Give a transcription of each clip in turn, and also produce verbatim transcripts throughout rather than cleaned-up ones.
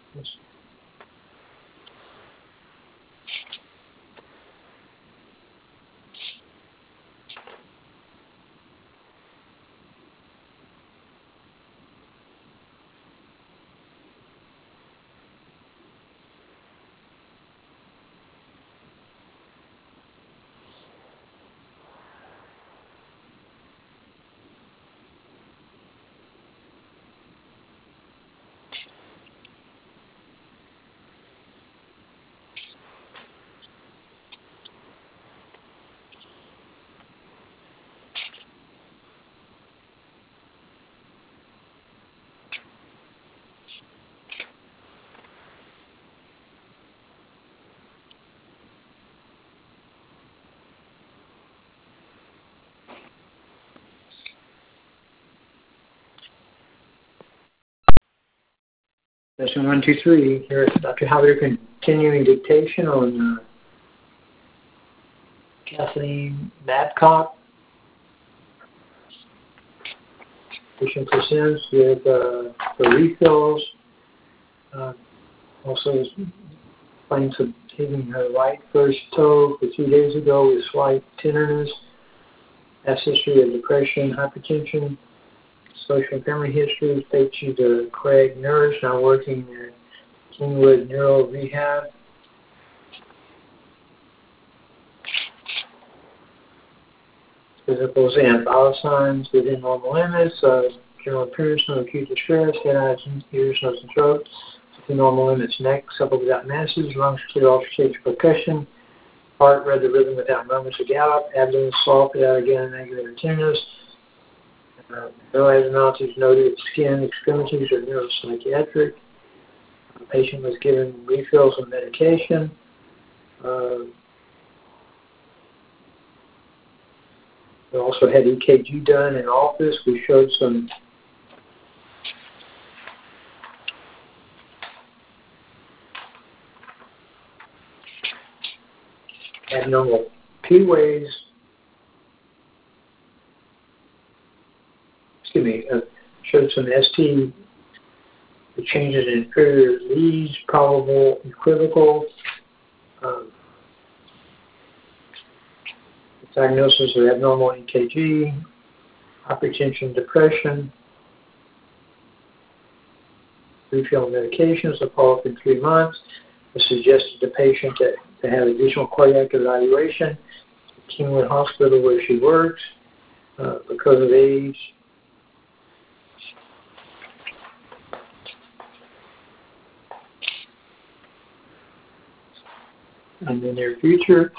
Session one, two, three. Here is Doctor Howard continuing dictation on uh, Kathleen Babcock. Patient presents with uh, the refills. Uh, also, claims of hitting her right first toe for two days ago with slight tenderness. Past history of depression, hypertension, social and family history. Takes you to Craig Nurse, now working at Kingwood Neuro Rehab. Physicals and vital signs within normal limits. Uh, general appearance, no acute distress, head, eyes, ears, nose, and throat. Within normal limits, neck, supple without masses, lungs clear off stage percussion, heart, read the rhythm without murmurs or gallop, abdomen soft without again negative tenderness. Uh, no abnormalities noted, skin, extremities, or neuropsychiatric. The patient was given refills of medication. Uh, we also had E K G done in office. We showed some abnormal P waves. Excuse me. Uh, showed some S T the changes in inferior leads, probable, equivocal. Um, diagnosis of abnormal E K G, hypertension, depression, refill medications, a follow-up in three months. I suggested the patient that to have additional cardiac evaluation at Kingwood Hospital where she works uh, because of age. In the near future,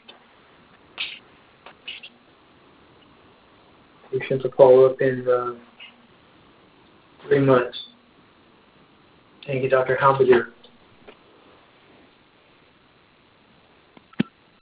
patient to follow up in uh, three months. Thank you, Doctor Halberdier.